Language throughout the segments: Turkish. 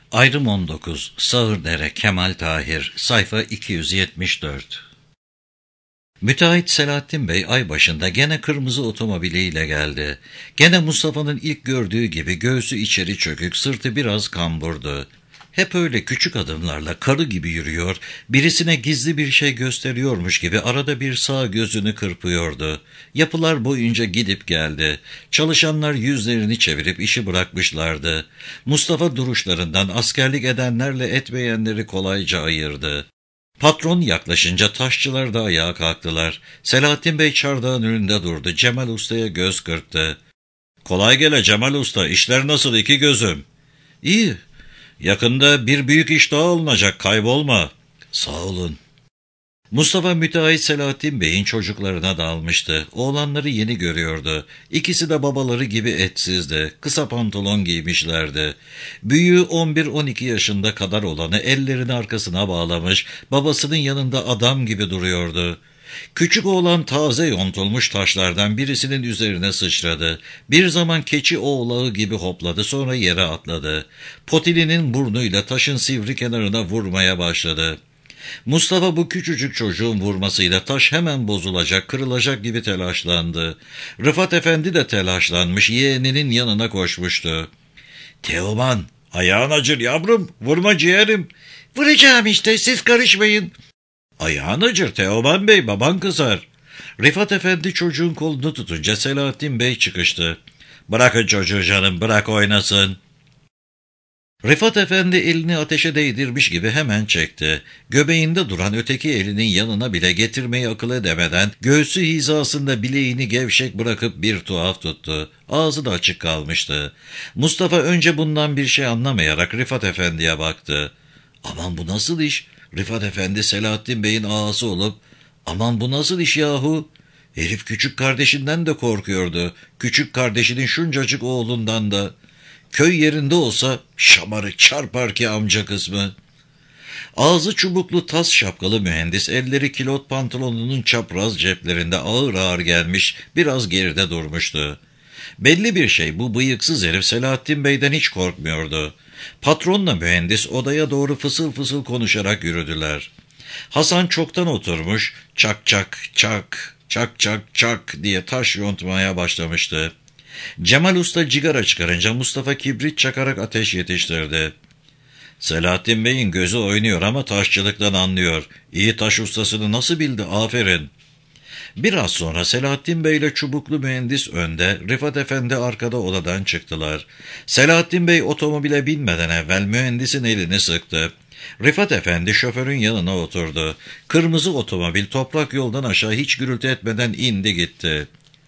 Ayrım 19. Sağırdere Kemal Tahir. Sayfa 274. Müteahhit Selahattin Bey ay başında gene kırmızı otomobiliyle geldi. Gene Mustafa'nın ilk gördüğü gibi göğsü içeri çökük, sırtı biraz kamburdu. Hep öyle küçük adımlarla karı gibi yürüyor, birisine gizli bir şey gösteriyormuş gibi arada bir sağ gözünü kırpıyordu. Yapılar boyunca gidip geldi. Çalışanlar yüzlerini çevirip işi bırakmışlardı. Mustafa duruşlarından askerlik edenlerle etmeyenleri kolayca ayırdı. Patron yaklaşınca taşçılar da ayağa kalktılar. Selahattin Bey çardağın önünde durdu. Cemal Usta'ya göz kırptı. "Kolay gele Cemal Usta, işler nasıl iki gözüm?" "İyi. Yakında bir büyük iş daha alınacak, kaybolma." "Sağ olun." Mustafa müteahhit Selahattin Bey'in çocuklarına dalmıştı. Oğlanları yeni görüyordu. İkisi de babaları gibi etsizdi. Kısa pantolon giymişlerdi. Büyüğü 11-12 yaşında kadar olanı ellerini arkasına bağlamış, babasının yanında adam gibi duruyordu. Küçük oğlan taze yontulmuş taşlardan birisinin üzerine sıçradı. Bir zaman keçi oğlağı gibi hopladı, sonra yere atladı. Potilinin burnuyla taşın sivri kenarına vurmaya başladı. Mustafa bu küçücük çocuğun vurmasıyla taş hemen bozulacak, kırılacak gibi telaşlandı. Rıfat Efendi de telaşlanmış, yeğeninin yanına koşmuştu. "Teoman, ayağın acır yavrum, vurma ciğerim." "Vuracağım işte, siz karışmayın." "Ayağın acır Teoman Bey, baban kızar." Rıfat Efendi çocuğun kolunu tutunca Selahattin Bey çıkıştı. "Bırakın çocuğu canım, bırak oynasın." Rıfat Efendi elini ateşe değdirmiş gibi hemen çekti. Göbeğinde duran öteki elinin yanına bile getirmeyi akıl edemeden göğsü hizasında bileğini gevşek bırakıp bir tuhaf tuttu. Ağzı da açık kalmıştı. Mustafa önce bundan bir şey anlamayarak Rıfat Efendi'ye baktı. "Aman bu nasıl iş?" Rıfat Efendi Selahattin Bey'in ağası olup "Aman bu nasıl iş yahu?" Herif küçük kardeşinden de korkuyordu. Küçük kardeşinin şuncacık oğlundan da. Köy yerinde olsa şamarı çarpar ki amca kısmı. Ağzı çubuklu tas şapkalı mühendis elleri kilot pantolonunun çapraz ceplerinde ağır ağır gelmiş, biraz geride durmuştu. Belli bir şey, bu bıyıksız herif Selahattin Bey'den hiç korkmuyordu. Patronla mühendis odaya doğru fısıl fısıl konuşarak yürüdüler. Hasan çoktan oturmuş, çak çak çak, çak çak çak diye taş yontmaya başlamıştı. Cemal Usta cigara çıkarınca Mustafa kibrit çakarak ateş yetiştirdi. "Selahattin Bey'in gözü oynuyor ama taşçılıktan anlıyor. İyi taş ustasını nasıl bildi, aferin." Biraz sonra Selahattin Bey ile çubuklu mühendis önde, Rıfat Efendi arkada odadan çıktılar. Selahattin Bey otomobile binmeden evvel mühendisin elini sıktı. Rıfat Efendi şoförün yanına oturdu. Kırmızı otomobil toprak yoldan aşağı hiç gürültü etmeden indi gitti.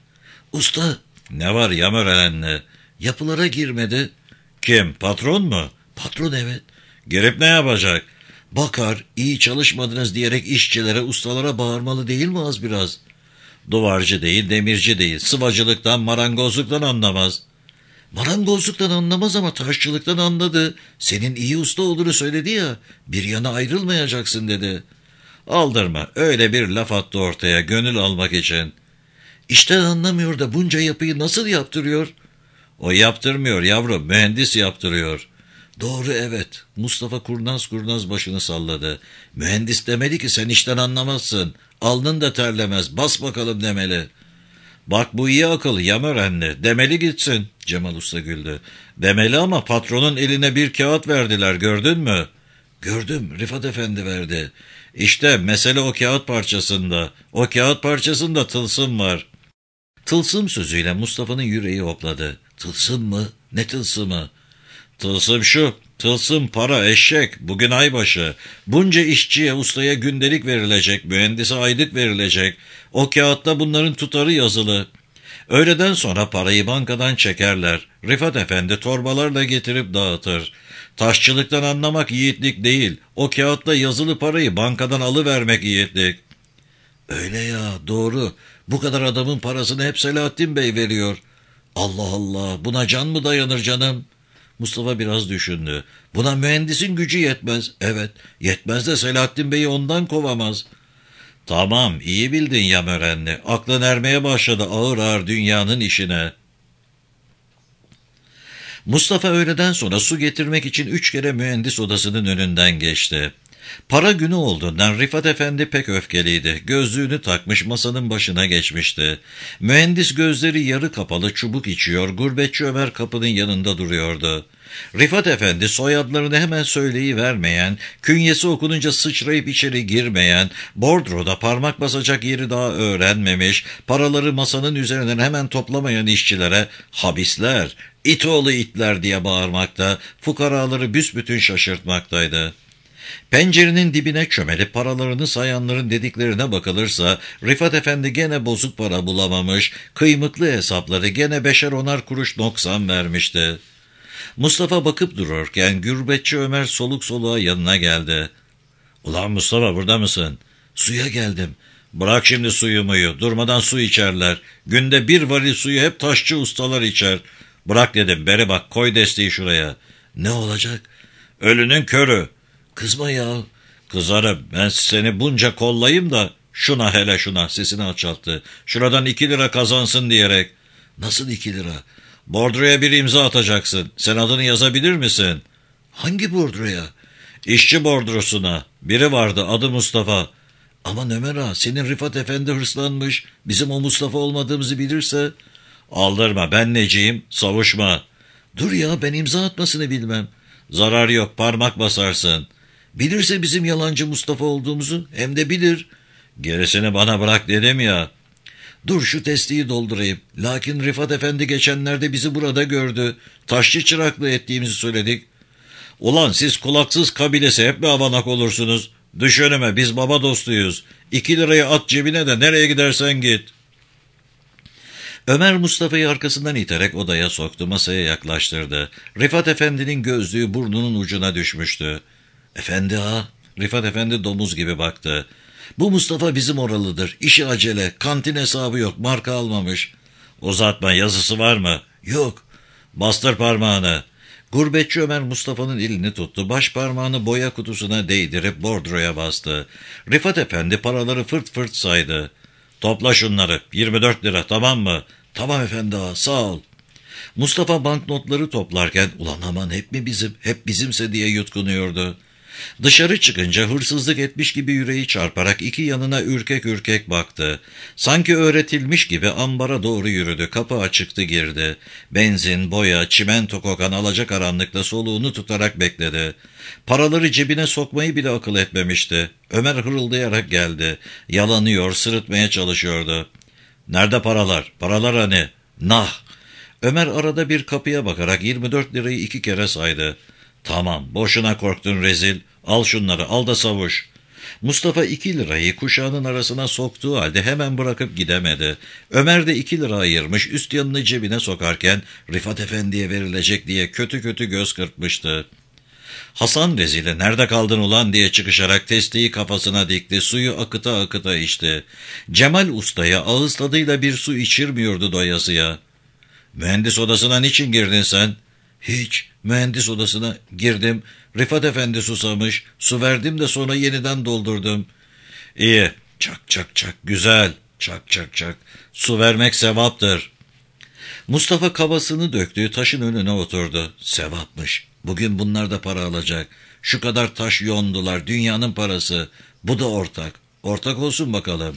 "Usta." "Ne var Yamörenli?" "Yapılara girmedi." "Kim, patron mu?" "Patron, evet." "Girip ne yapacak?" "Bakar, iyi çalışmadınız diyerek işçilere, ustalara bağırmalı değil mi az biraz?" "Duvarcı değil, demirci değil, sıvacılıktan, marangozluktan anlamaz." "Marangozluktan anlamaz ama taşçılıktan anladı. Senin iyi usta olduğunu söyledi ya, bir yana ayrılmayacaksın dedi." "Aldırma, öyle bir laf attı ortaya, gönül almak için." "İşten anlamıyor da bunca yapıyı nasıl yaptırıyor?" "O yaptırmıyor yavrum, mühendis yaptırıyor." "Doğru, evet." Mustafa kurnaz kurnaz başını salladı. "Mühendis demeli ki sen işten anlamazsın. Alnın da terlemez, bas bakalım demeli." "Bak bu iyi akıl Yamörenli, demeli gitsin." Cemal Usta güldü. "Demeli ama patronun eline bir kağıt verdiler, gördün mü?" "Gördüm, Rıfat Efendi verdi." "İşte mesele o kağıt parçasında. O kağıt parçasında tılsım var." Tılsım sözüyle Mustafa'nın yüreği hopladı. "Tılsım mı? Ne tılsımı?" "Tılsım şu, tılsım para eşek, bugün aybaşı. Bunca işçiye, ustaya gündelik verilecek, mühendise aylık verilecek. O kağıtta bunların tutarı yazılı. Öğleden sonra parayı bankadan çekerler. Rıfat Efendi torbalarla getirip dağıtır. Taşçılıktan anlamak yiğitlik değil, o kağıtta yazılı parayı bankadan alıvermek yiğitlik." "Öyle ya, doğru. Bu kadar adamın parasını hep Selahattin Bey veriyor." "Allah Allah, buna can mı dayanır canım?" Mustafa biraz düşündü. "Buna mühendisin gücü yetmez." "Evet, yetmez de Selahattin Bey'i ondan kovamaz." "Tamam, iyi bildin Yamörenli. Aklın ermeye başladı ağır ağır dünyanın işine." Mustafa öğleden sonra su getirmek için 3 kere mühendis odasının önünden geçti. Para günü olduğundan Rifat Efendi pek öfkeliydi. Gözlüğünü takmış masanın başına geçmişti. Mühendis gözleri yarı kapalı çubuk içiyor, gurbetçi Ömer kapının yanında duruyordu. Rifat Efendi soyadlarını hemen söyleyivermeyen, künyesi okununca sıçrayıp içeri girmeyen, bordroda parmak basacak yeri daha öğrenmemiş, paraları masanın üzerinden hemen toplamayan işçilere "Habisler, itoğlu itler" diye bağırmakta, fukaraları büsbütün şaşırtmaktaydı. Pencerenin dibine çömelip paralarını sayanların dediklerine bakılırsa, Rifat Efendi gene bozuk para bulamamış, kıymıklı hesapları gene 5'er 10'ar kuruş noksan vermişti. Mustafa bakıp dururken gürbetçi Ömer soluk soluğa yanına geldi. "Ulan Mustafa, burada mısın?" "Suya geldim." "Bırak şimdi suyu muyu, durmadan su içerler. Günde 1 varil suyu hep taşçı ustalar içer. Bırak dedim, beri bak, koy desteği şuraya." "Ne olacak?" "Ölünün körü." "Kızma ya." "Kızarım, ben seni bunca kollayayım da şuna, hele şuna," sesini alçalttı. "Şuradan 2 lira kazansın diyerek." "Nasıl 2 lira?" "Bordroya bir imza atacaksın. Sen adını yazabilir misin?" "Hangi bordroya?" "İşçi bordrosuna. Biri vardı, adı Mustafa." "Aman Ömer ağa, senin Rifat Efendi hırslanmış. Bizim o Mustafa olmadığımızı bilirse." "Aldırma, ben neciyim, savuşma." "Dur ya, ben imza atmasını bilmem." "Zarar yok, parmak basarsın." "Bilirse bizim yalancı Mustafa olduğumuzu, hem de bilir." "Gerisini bana bırak dedim ya." "Dur şu testiyi doldurayım. Lakin Rifat Efendi geçenlerde bizi burada gördü. Taşçı çıraklığı ettiğimizi söyledik." "Ulan siz kulaksız kabilesi hep mi avanak olursunuz? Düş önüme, biz baba dostuyuz. 2 lirayı at cebine de nereye gidersen git." Ömer Mustafa'yı arkasından iterek odaya soktu, masaya yaklaştırdı. Rifat Efendi'nin gözlüğü burnunun ucuna düşmüştü. "Efendi ağa." Rifat Efendi domuz gibi baktı. "Bu Mustafa bizim oralıdır. İşi acele, kantin hesabı yok, marka almamış." "Uzatma, yazısı var mı?" "Yok." "Bastır parmağını." Gurbetçi Ömer Mustafa'nın elini tuttu, baş parmağını boya kutusuna değdirip bordroya bastı. Rifat Efendi paraları fırt fırt saydı. "Topla şunları, 24 lira, tamam mı?" "Tamam efendi ağa, sağ ol." Mustafa banknotları toplarken, "Ulan aman, hep mi bizim, hep bizimse" diye yutkunuyordu. Dışarı çıkınca hırsızlık etmiş gibi yüreği çarparak iki yanına ürkek ürkek baktı. Sanki öğretilmiş gibi ambara doğru yürüdü. Kapı açıktı, girdi. Benzin, boya, çimento kokan alacakaranlıkta soluğunu tutarak bekledi. Paraları cebine sokmayı bile akıl etmemişti. Ömer hırıldayarak geldi. Yalanıyor, sırıtmaya çalışıyordu. "Nerede paralar? Paralar hani?" "Nah!" Ömer arada bir kapıya bakarak 24 lirayı 2 kere saydı. "Tamam, boşuna korktun rezil. Al şunları, al da savuş." Mustafa 2 lirayı kuşağının arasına soktuğu halde hemen bırakıp gidemedi. Ömer de 2 lira ayırmış, üst yanını cebine sokarken Rifat Efendi'ye verilecek diye kötü kötü göz kırpmıştı. Hasan rezili, "Nerede kaldın ulan?" diye çıkışarak testiyi kafasına dikti, suyu akıta akıta içti. Cemal Usta'ya ağız tadıyla bir su içirmiyordu doyasıya. "Mühendis odasına niçin girdin sen?" "Hiç, mühendis odasına girdim. Rifat Efendi susamış. Su verdim de sonra yeniden doldurdum." "İyi, çak çak çak, güzel, çak çak çak. Su vermek sevaptır." Mustafa kavasını döktüğü taşın önüne oturdu. "Sevapmış. Bugün bunlar da para alacak. Şu kadar taş yondular, dünyanın parası. Bu da ortak. Ortak olsun bakalım."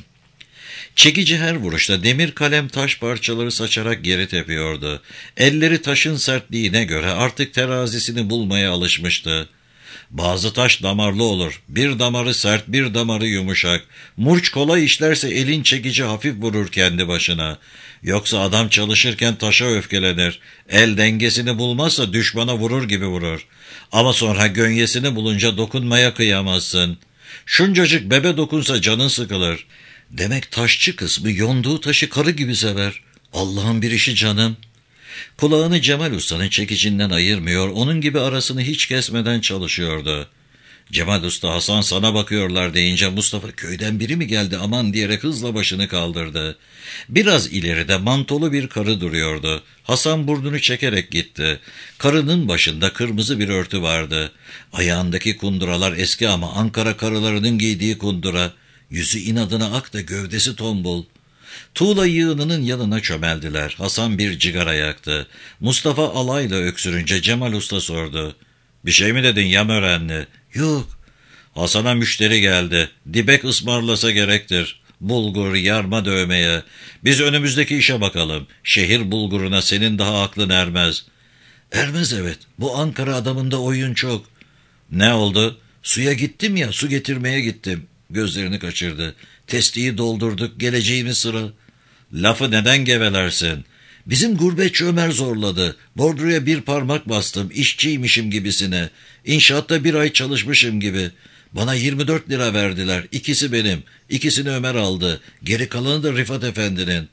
Çekici her vuruşta demir kalem taş parçaları saçarak geri tepiyordu. Elleri taşın sertliğine göre artık terazisini bulmaya alışmıştı. Bazı taş damarlı olur. Bir damarı sert, bir damarı yumuşak. Murç kolay işlerse elin çekici hafif vurur kendi başına. Yoksa adam çalışırken taşa öfkelenir. El dengesini bulmazsa düşmana vurur gibi vurur. Ama sonra gönyesini bulunca dokunmaya kıyamazsın. Şuncacık bebe dokunsa canın sıkılır. Demek taşçı kısmı yonduğu taşı karı gibi sever. Allah'ın bir işi canım. Kulağını Cemal Usta'nın çekicinden ayırmıyor, onun gibi arasını hiç kesmeden çalışıyordu. Cemal Usta, "Hasan sana bakıyorlar" deyince Mustafa, "Köyden biri mi geldi aman" diyerek hızla başını kaldırdı. Biraz ileride mantolu bir karı duruyordu. Hasan burnunu çekerek gitti. Karının başında kırmızı bir örtü vardı. Ayağındaki kunduralar eski ama Ankara karılarının giydiği kundura. Yüzü inadına ak da gövdesi tombul. Tuğla yığınının yanına çömeldiler. Hasan bir cigara yaktı. Mustafa alayla öksürünce Cemal Usta sordu. Bir şey mi dedin Yamörenli? Yok. Hasan'a müşteri geldi. Dibek ısmarlasa gerektir. Bulgur, yarma dövmeye. Biz önümüzdeki işe bakalım. Şehir bulguruna senin daha aklın ermez. Ermez evet. Bu Ankara adamında oyun çok. Ne oldu? Suya gittim ya, su getirmeye gittim. Gözlerini kaçırdı. Testiyi doldurduk, geleceğimiz sıra. Lafı neden gevelersin? Bizim gurbetçi Ömer zorladı. Bordroya bir parmak bastım, işçiymişim gibisine. İnşaatta 1 ay çalışmışım gibi. Bana 24 lira verdiler. İkisi benim. İkisini Ömer aldı. Geri kalanı da Rifat Efendi'nin.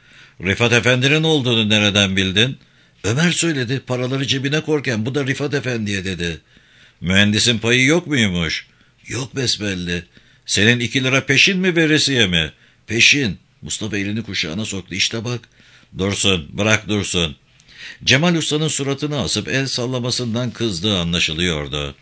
Rifat Efendi'nin olduğunu nereden bildin? Ömer söyledi. Paraları cebine korken bu da Rifat Efendi'ye dedi. Mühendisin payı yok muymuş? Yok besbelli. Senin 2 lira peşin mi veresiye mi? Peşin. Mustafa elini kuşağına soktu. İşte bak. Dursun, bırak dursun. Cemal Usta'nın suratını asıp el sallamasından kızdığı anlaşılıyordu.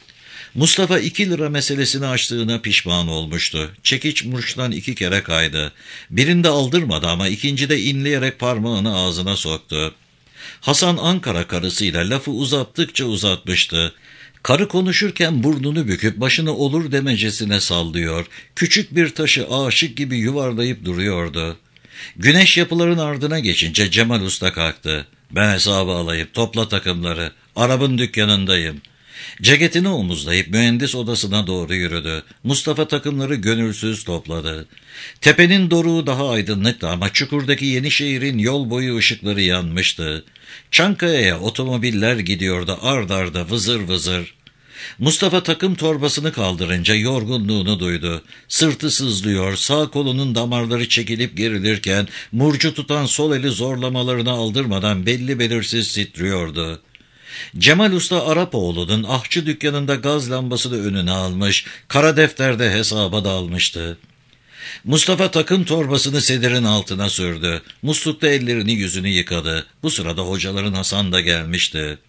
Mustafa 2 lira meselesini açtığına pişman olmuştu. Çekiç murçtan 2 kere kaydı. Birinde aldırmadı ama ikincide inleyerek parmağını ağzına soktu. Hasan Ankara karısıyla lafı uzattıkça uzatmıştı. Karı konuşurken burnunu büküp başını olur demecesine sallıyor, küçük bir taşı aşık gibi yuvarlayıp duruyordu. Güneş yapıların ardına geçince Cemal Usta kalktı. Ben hesabı alayım, topla takımları, Arap'ın dükkanındayım. Ceketini omuzlayıp mühendis odasına doğru yürüdü. Mustafa takımları gönülsüz topladı. Tepenin doruğu daha aydınlıktı ama çukurdaki Yenişehir'in yol boyu ışıkları yanmıştı. Çankaya'ya otomobiller gidiyordu ard arda vızır vızır. Mustafa takım torbasını kaldırınca yorgunluğunu duydu. Sırtı sızlıyor, sağ kolunun damarları çekilip gerilirken murcu tutan sol eli zorlamalarını aldırmadan belli belirsiz titriyordu. Cemal Usta Arapoğlu'nun ahçı dükkanında gaz lambasını önüne almış, kara defterde hesaba dalmıştı. Mustafa takım torbasını sedirin altına sürdü. Muslukta ellerini yüzünü yıkadı. Bu sırada hocaların Hasan da gelmişti.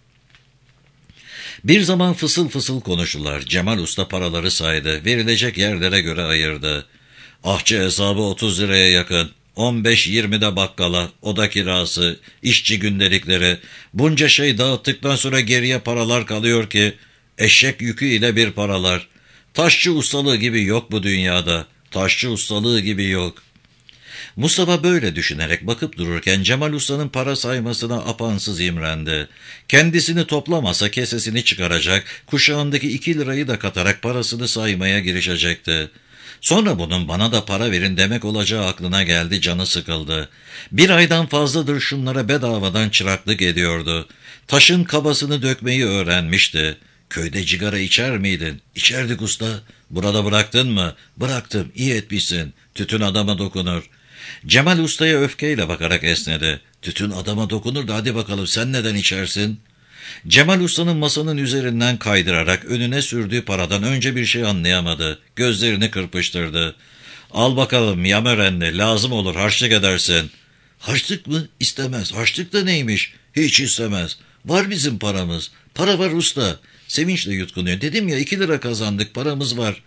Bir zaman fısıl fısıl konuştular. Cemal Usta paraları saydı. Verilecek yerlere göre ayırdı. Ahçı hesabı 30 liraya yakın. 15-20 de bakkala, oda kirası, işçi gündelikleri. Bunca şey dağıttıktan sonra geriye paralar kalıyor ki eşek yükü ile bir paralar. Taşçı ustalığı gibi yok bu dünyada. Taşçı ustalığı gibi yok. Mustafa böyle düşünerek bakıp dururken Cemal Usta'nın para saymasına apansız imrendi. Kendisini toplamasa kesesini çıkaracak, kuşağındaki 2 lirayı da katarak parasını saymaya girişecekti. Sonra bunun bana da para verin demek olacağı aklına geldi, canı sıkıldı. 1 aydan fazladır şunlara bedavadan çıraklık ediyordu. Taşın kabasını dökmeyi öğrenmişti. Köyde cigara içer miydin? İçerdik usta. Burada bıraktın mı? Bıraktım, iyi etmişsin. Tütün adama dokunur. Cemal Usta'ya öfkeyle bakarak esnedi. Tütün adama dokunur da hadi bakalım sen neden içersin? Cemal Usta'nın masanın üzerinden kaydırarak önüne sürdüğü paradan önce bir şey anlayamadı. Gözlerini kırpıştırdı. Al bakalım Yamörenli, lazım olur harçlık edersin. Harçlık mı? İstemez. Harçlık da neymiş? Hiç istemez. Var bizim paramız. Para var usta. Sevinçle yutkunuyor. Dedim ya 2 lira kazandık, paramız var.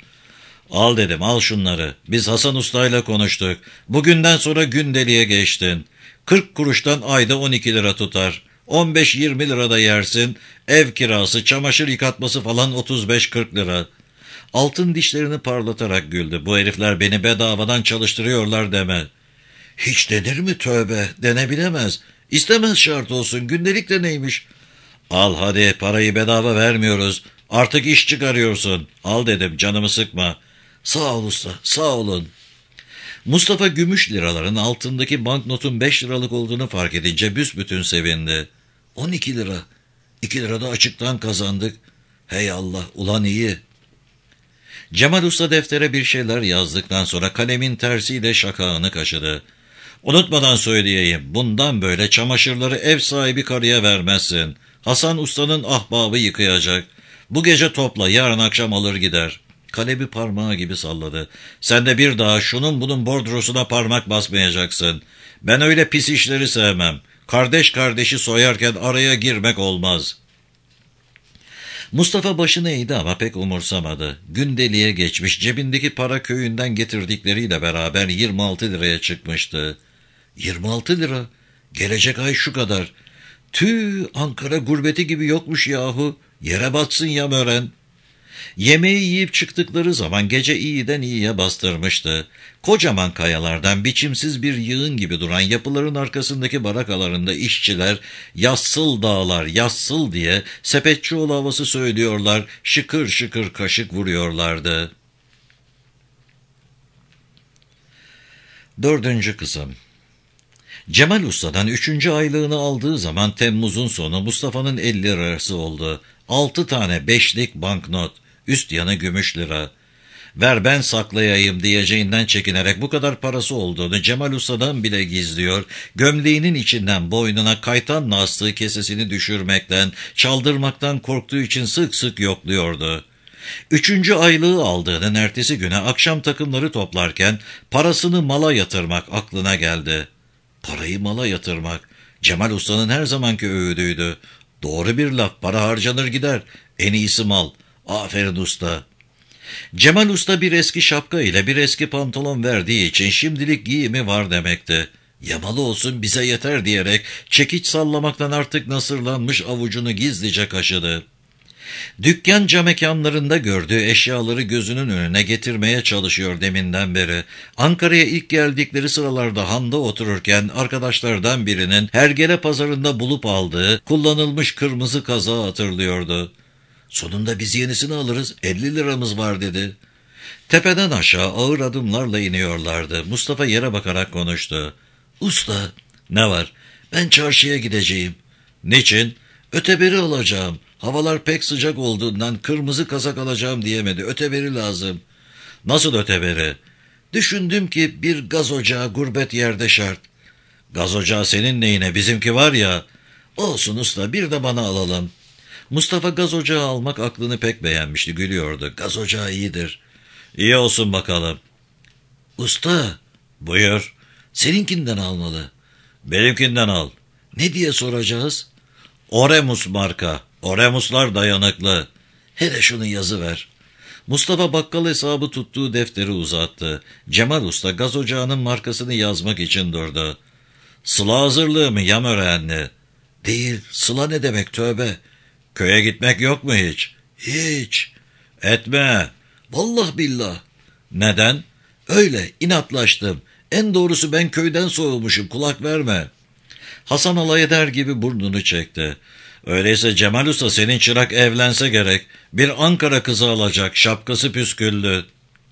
Al dedim, al şunları. Biz Hasan Usta'yla konuştuk. Bugünden sonra gündeliğe geçtin. 40 kuruştan ayda 12 lira tutar. 15-20 lira da yersin. Ev kirası, çamaşır yıkatması falan 35-40 lira. Altın dişlerini parlatarak güldü. Bu herifler beni bedavadan çalıştırıyorlar deme. Hiç denir mi tövbe? Denebilemez. İstemez şart olsun. Gündelik de neymiş? Al hadi, parayı bedava vermiyoruz. Artık iş çıkarıyorsun. Al dedim, canımı sıkma. Sağ ol usta, sağ olun. Mustafa gümüş liraların altındaki banknotun 5 liralık olduğunu fark edince büsbütün sevindi. 12 lira. 2 lira da açıktan kazandık. Hey Allah, ulan iyi. Cemal Usta deftere bir şeyler yazdıktan sonra kalemin tersiyle şakağını kaşıdı. Unutmadan söyleyeyim, bundan böyle çamaşırları ev sahibi karıya vermezsin. Hasan Usta'nın ahbabı yıkayacak. Bu gece topla, yarın akşam alır gider. Kalemi parmağı gibi salladı. Sen de bir daha şunun bunun bordrosuna parmak basmayacaksın. Ben öyle pis işleri sevmem. Kardeş kardeşi soyarken araya girmek olmaz. Mustafa başını eğdi ama pek umursamadı. Gündeliğe geçmiş, cebindeki para köyünden getirdikleriyle beraber 26 liraya çıkmıştı. 26 lira? Gelecek ay şu kadar. Tüh, Ankara gurbeti gibi yokmuş yahu. Yere batsın Yamören. Yemeği yiyip çıktıkları zaman gece iyiden iyiye bastırmıştı. Kocaman kayalardan biçimsiz bir yığın gibi duran yapıların arkasındaki barakalarında işçiler yassıl dağlar, yassıl diye Sepetçioğlu havası söylüyorlar, şıkır şıkır kaşık vuruyorlardı. 4. kısım. Cemal Usta'dan 3. aylığını aldığı zaman Temmuz'un sonu Mustafa'nın 50 lirası oldu. 6 tane 5'lik banknot, üst yanı gümüş lira. Ver ben saklayayım diyeceğinden çekinerek bu kadar parası olduğunu Cemal Usta'dan bile gizliyor, gömleğinin içinden boynuna kaytanla astığı kesesini düşürmekten, çaldırmaktan korktuğu için sık sık yokluyordu. 3. aylığı aldığının ertesi güne akşam takımları toplarken parasını mala yatırmak aklına geldi. Parayı mala yatırmak, Cemal Usta'nın her zamanki öğüdüydü. Doğru bir laf, para harcanır gider, en iyisi mal. Aferin usta. Cemal Usta bir eski şapka ile bir eski pantolon verdiği için şimdilik giyimi var demekti. Yamalı olsun bize yeter diyerek çekiç sallamaktan artık nasırlanmış avucunu gizlice kaşıdı. Dükkan camekanlarında gördüğü eşyaları gözünün önüne getirmeye çalışıyor deminden beri. Ankara'ya ilk geldikleri sıralarda handa otururken arkadaşlardan birinin Hergele pazarında bulup aldığı kullanılmış kırmızı kazağı hatırlıyordu. Sonunda biz yenisini alırız, 50 liramız var dedi. Tepeden aşağı ağır adımlarla iniyorlardı. Mustafa yere bakarak konuştu. Usta, ne var? Ben çarşıya gideceğim. Niçin? Öteberi alacağım. Havalar pek sıcak olduğundan kırmızı kazak alacağım diyemedi. Öteberi lazım. Nasıl öteberi? Düşündüm ki bir gaz ocağı gurbet yerde şart. Gaz ocağı senin neyine? Bizimki var ya. Olsun usta, bir de bana alalım. Mustafa gaz ocağı almak aklını pek beğenmişti, gülüyordu. Gaz ocağı iyidir. İyi olsun bakalım. Usta. Buyur. Seninkinden almalı. Benimkinden al. Ne diye soracağız? Oremus marka. Oremuslar dayanıklı. Hele şunu yazıver. Mustafa bakkal hesabı tuttuğu defteri uzattı. Cemal Usta gaz ocağının markasını yazmak için durdu. Sıla hazırlığı mı Yamörenli? Değil. Sıla ne demek tövbe? Köye gitmek yok mu hiç? Hiç. Etme. Vallahi billah. Neden? Öyle inatlaştım. En doğrusu ben köyden soğumuşum, kulak verme. Hasan alay eder gibi burnunu çekti. Öyleyse Cemal Usta senin çırak evlense gerek. Bir Ankara kızı alacak, şapkası püsküllü.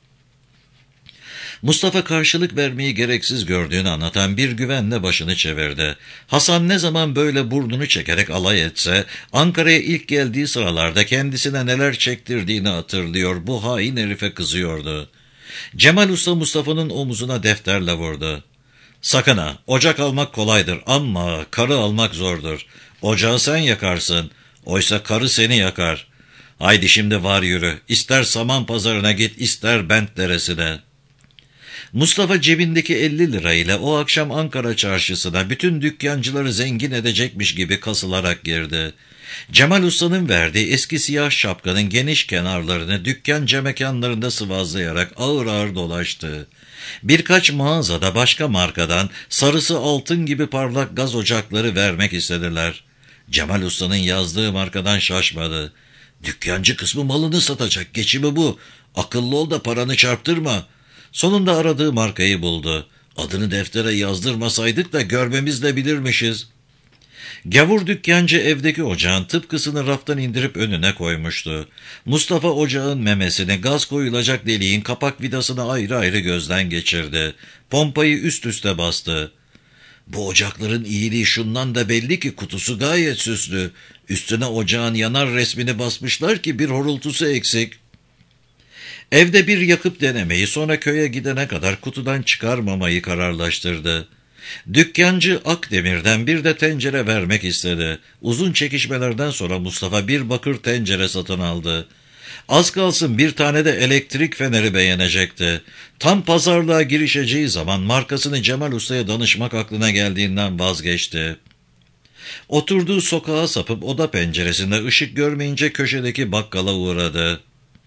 Mustafa karşılık vermeyi gereksiz gördüğünü anlatan bir güvenle başını çevirdi. Hasan ne zaman böyle burnunu çekerek alay etse, Ankara'ya ilk geldiği sıralarda kendisine neler çektirdiğini hatırlıyor, bu hain herife kızıyordu. Cemal Usta Mustafa'nın omuzuna defterle vurdu. Sakın ha, ocak almak kolaydır ama karı almak zordur. Ocağı sen yakarsın, oysa karı seni yakar. Haydi şimdi var yürü, ister saman pazarına git, ister Bent deresine. Mustafa cebindeki 50 lirayla o akşam Ankara çarşısına bütün dükkancıları zengin edecekmiş gibi kasılarak girdi. Cemal Usta'nın verdiği eski siyah şapkanın geniş kenarlarını dükkan camekanlarında sıvazlayarak ağır ağır dolaştı. Birkaç mağazada başka markadan sarısı altın gibi parlak gaz ocakları vermek istediler. Cemal Usta'nın yazdığı markadan şaşmadı. Dükkancı kısmı malını satacak, geçimi bu. Akıllı ol da paranı çarptırma. Sonunda aradığı markayı buldu. Adını deftere yazdırmasaydık da görmemiz de bilirmişiz. Gavur dükkancı evdeki ocağın tıpkısını raftan indirip önüne koymuştu. Mustafa ocağın memesini, gaz koyulacak deliğin kapak vidasını ayrı ayrı gözden geçirdi. Pompayı üst üste bastı. Bu ocakların iyiliği şundan da belli ki kutusu gayet süslü. Üstüne ocağın yanar resmini basmışlar ki bir horultusu eksik. Evde bir yakıp denemeyi, sonra köye gidene kadar kutudan çıkarmamayı kararlaştırdı. Dükkancı Akdemir'den bir de tencere vermek istedi. Uzun çekişmelerden sonra Mustafa bir bakır tencere satın aldı. Az kalsın bir tane de elektrik feneri beğenecekti. Tam pazarlığa girişeceği zaman markasını Cemal Usta'ya danışmak aklına geldiğinden vazgeçti. Oturduğu sokağa sapıp oda penceresinde ışık görmeyince köşedeki bakkala uğradı.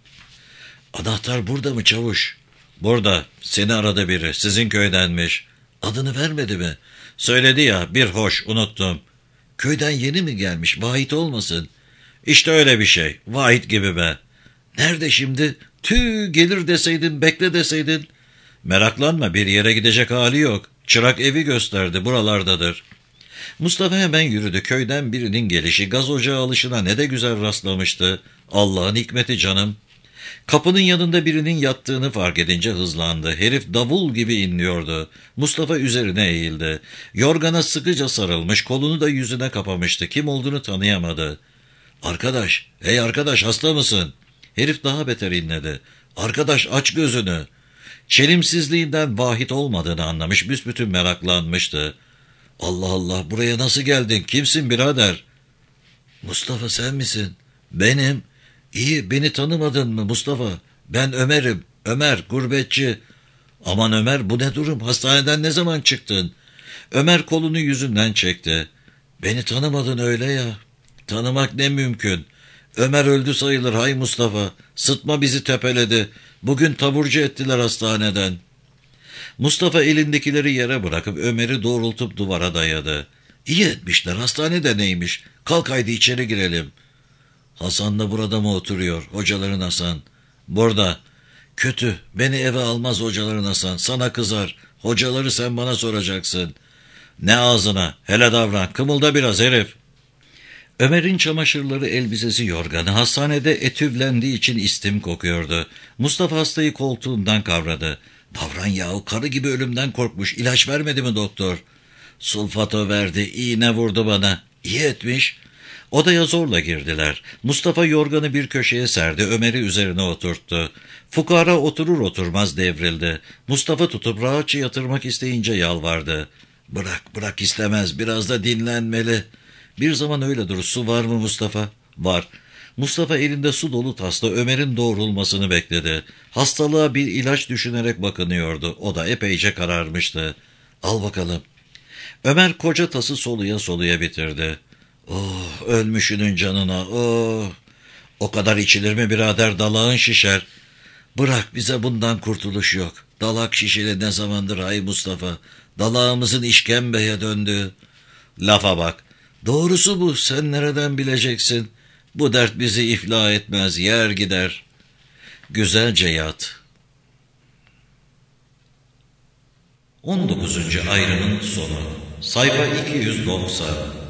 "Anahtar burada mı çavuş?" "Burada. Seni aradı biri. Sizin köydenmiş." "Adını vermedi mi?" "Söyledi ya, bir hoş, unuttum." "Köyden yeni mi gelmiş? Vahit olmasın?" "İşte öyle bir şey. Vahit gibi be." "Nerede şimdi?" "Tüh, gelir deseydin, bekle deseydin." "Meraklanma, bir yere gidecek hali yok. Çırak evi gösterdi, buralardadır." Mustafa hemen yürüdü. Köyden birinin gelişi, gaz ocağı alışına ne de güzel rastlamıştı. Allah'ın hikmeti canım. Kapının yanında birinin yattığını fark edince hızlandı. Herif davul gibi inliyordu. Mustafa üzerine eğildi. Yorgana sıkıca sarılmış, kolunu da yüzüne kapamıştı. Kim olduğunu tanıyamadı. "Arkadaş, hey arkadaş, hasta mısın?" Herif daha beter inledi. "Arkadaş, aç gözünü." Çelimsizliğinden vahit olmadığını anlamış, büsbütün meraklanmıştı. "Allah Allah, buraya nasıl geldin? Kimsin birader?" "Mustafa, sen misin?" "Benim." "İyi, beni tanımadın mı Mustafa? Ben Ömer'im. Ömer, gurbetçi." "Aman Ömer, bu ne durum? Hastaneden ne zaman çıktın?" Ömer kolunu yüzünden çekti. "Beni tanımadın öyle ya." "Tanımak ne mümkün. Ömer öldü sayılır hay Mustafa. Sıtma bizi tepeledi. Bugün taburcu ettiler hastaneden." Mustafa elindekileri yere bırakıp Ömer'i doğrultup duvara dayadı. "İyi etmişler, hastanede neymiş? Kalk haydi içeri girelim." "Hasan da burada mı oturuyor, hocaların Hasan?" "Burada." "Kötü, beni eve almaz hocaların Hasan, sana kızar. Hocaları sen bana soracaksın." "Ne ağzına, hele davran, kımılda biraz herif." Ömer'in çamaşırları, elbisesi, yorganı hastanede etüvlendiği için istim kokuyordu. Mustafa hastayı koltuğundan kavradı. "Davran yahu, karı gibi ölümden korkmuş. İlaç vermedi mi doktor?" "Sulfato verdi, iğne vurdu bana." "İyi etmiş." Odaya zorla girdiler. Mustafa yorganı bir köşeye serdi, Ömer'i üzerine oturttu. Fukara oturur oturmaz devrildi. Mustafa tutup rahatça yatırmak isteyince yalvardı. "Bırak, bırak, istemez, biraz da dinlenmeli." "Bir zaman öyle dur. Su var mı Mustafa?" "Var." Mustafa elinde su dolu tasla Ömer'in doğrulmasını bekledi. Hastalığa bir ilaç düşünerek bakınıyordu. O da epeyce kararmıştı. "Al bakalım." Ömer koca tası soluya soluya bitirdi. "Oh, ölmüşünün canına, oh!" "O kadar içilir mi birader, dalağın şişer." "Bırak, bize bundan kurtuluş yok. Dalak şişeli ne zamandır hay Mustafa. Dalağımızın işkembeye döndü." "Lafa bak." "Doğrusu bu, sen nereden bileceksin? Bu dert bizi iflah etmez, yer gider." Güzelce yat. 19. ayrının sonu. Sayfa 290.